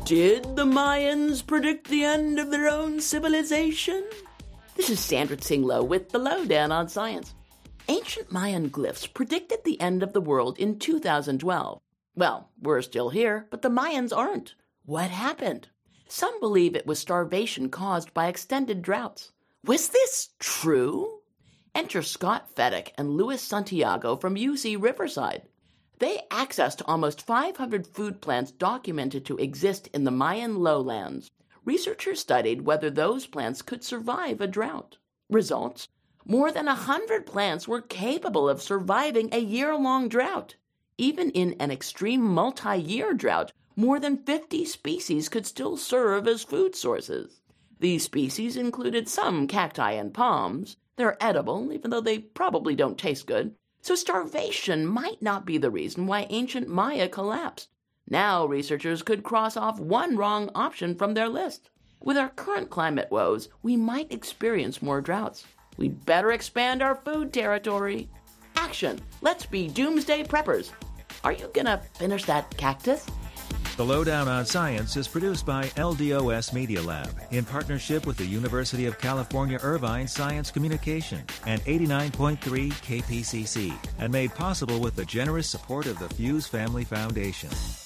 Did the Mayans predict the end of their own civilization? This is Sandra Tsinglow with The Lowdown on Science. Ancient Mayan glyphs predicted the end of the world in 2012. Well, we're still here, but the Mayans aren't. What happened? Some believe it was starvation caused by extended droughts. Was this true? Enter Scott Fedek and Luis Santiago from UC Riverside. They accessed almost 500 food plants documented to exist in the Mayan lowlands. Researchers studied whether those plants could survive a drought. Results? More than 100 plants were capable of surviving a year-long drought. Even in an extreme multi-year drought, more than 50 species could still serve as food sources. These species included some cacti and palms. They're edible, even though they probably don't taste good. So starvation might not be the reason why ancient Maya collapsed. Now researchers could cross off one wrong option from their list. With our current climate woes, we might experience more droughts. We'd better expand our food territory. Action! Let's be doomsday preppers. Are you gonna finish that cactus? The Lowdown on Science is produced by LDOS Media Lab in partnership with the University of California Irvine Science Communication and 89.3 KPCC and made possible with the generous support of the Fuse Family Foundation.